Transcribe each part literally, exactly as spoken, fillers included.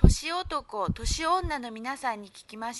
年男、年女の皆さんに聞きました。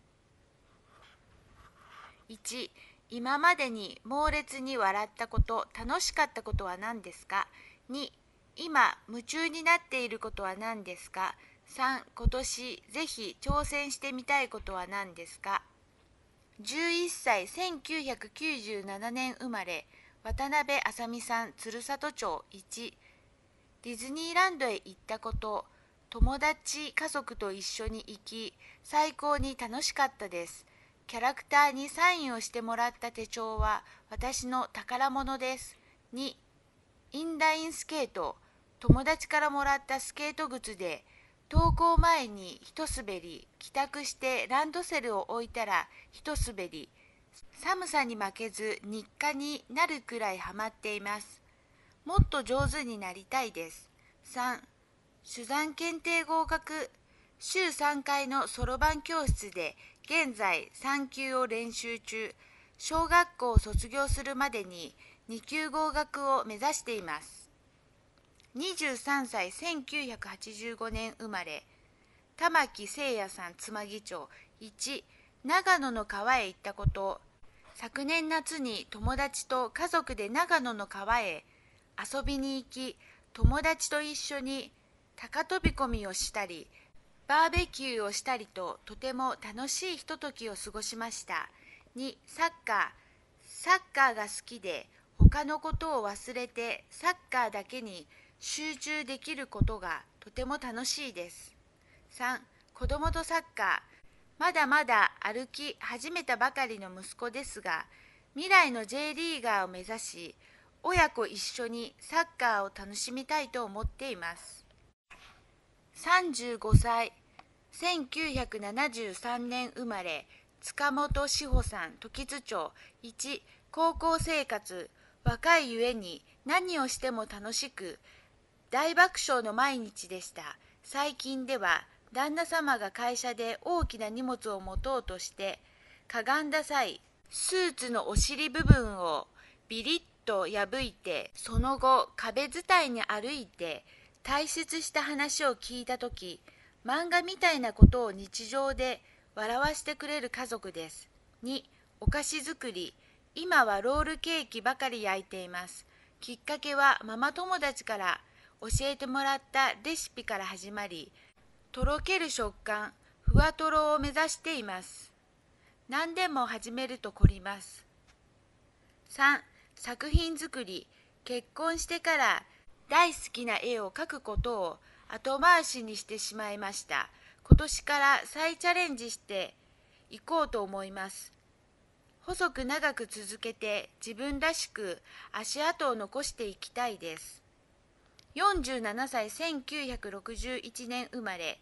いち、今までに猛烈に笑ったこと、楽しかったことは何ですか？に、今夢中になっていることは何ですか？さん、今年ぜひ挑戦してみたいことは何ですか？じゅういっさい、せんきゅうひゃくきゅうじゅうななねん生まれ、渡辺あさみさん、鶴里町。いち、ディズニーランドへ行ったこと、友達、家族と一緒に行き、最高に楽しかったです。キャラクターにサインをしてもらった手帳は私の宝物です。に、インラインスケート、友達からもらったスケート靴で、登校前に一滑り、帰宅してランドセルを置いたら一滑り、寒さに負けず日課になるくらいハマっています。もっと上手になりたいです。さん、珠算検定合格。週さんかいのそろばん教室で現在さん級を練習中。小学校を卒業するまでにに級合格を目指しています。にじゅうさんさい、せんきゅうひゃくはちじゅうごねん生まれ、玉木誠也さん、妻木町。いち、長野の川へ行ったこと。昨年夏に友達と家族で長野の川へ遊びに行き、友達と一緒に高飛び込みをしたり、バーベキューをしたりと、とても楽しいひとときを過ごしました。に、サッカー。サッカーが好きで、他のことを忘れてサッカーだけに集中できることがとても楽しいです。さん、子供とサッカー。まだまだ歩き始めたばかりの息子ですが、未来の J リーガーを目指し、親子一緒にサッカーを楽しみたいと思っています。さんじゅうごさい、せんきゅうひゃくななじゅうさんねん生まれ、塚本志保さん、時津町。いち、高校生活。若いゆえに何をしても楽しく、大爆笑の毎日でした。最近では、旦那様が会社で大きな荷物を持とうとして、かがんだ際、スーツのお尻部分をビリッと破いて、その後壁伝いに歩いて退出した話を聞いたとき、漫画みたいなことを日常で笑わせてくれる家族です。に、お菓子作り。今はロールケーキばかり焼いています。きっかけはママ友達から教えてもらったレシピから始まり、とろける食感、ふわとろを目指しています。何でも始めると凝ります。さん、作品作り。結婚してから大好きな絵を描くことを後回しにしてしまいました。今年から再チャレンジしていこうと思います。細く長く続けて自分らしく足跡を残していきたいです。よんじゅうななさい、せんきゅうひゃくろくじゅういちねん生まれ、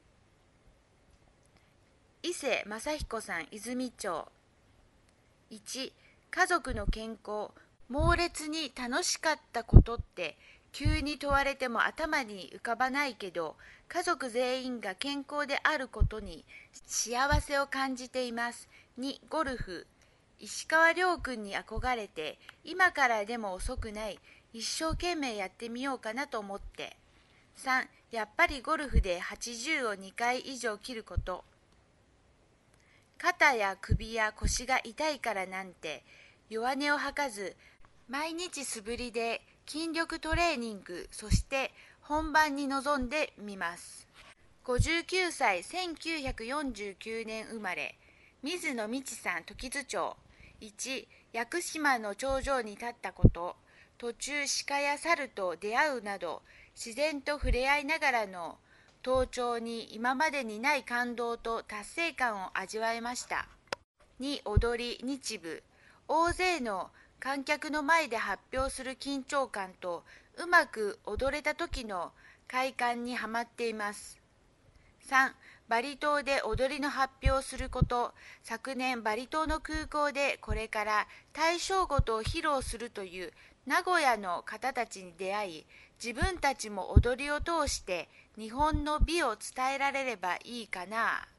伊勢正彦さん、泉町。いち、家族の健康。猛烈に楽しかったことって急に問われても頭に浮かばないけど、家族全員が健康であることに幸せを感じています。に、ゴルフ。石川遼君に憧れて、今からでも遅くない、一生懸命やってみようかなと思って。さん、やっぱりゴルフではちじゅうをにかい以上切ること。肩や首や腰が痛いからなんて弱音を吐かず、毎日素振りで筋力トレーニング、そして本番に臨んでみます。ごじゅうきゅうさい、せんきゅうひゃくよんじゅうきゅうねん生まれ、水野美智さん、時津町。いち、屋久島の頂上に立ったこと。途中鹿や猿と出会うなど、自然と触れ合いながらの登頂に今までにない感動と達成感を味わえました。に、踊り、日舞。大勢の観客の前で発表する緊張感と、うまく踊れた時の快感にはまっています。さん、バリ島で踊りの発表をすること。昨年バリ島の空港でこれから大正琴を披露するという名古屋の方たちに出会い、自分たちも踊りを通して日本の美を伝えられればいいかな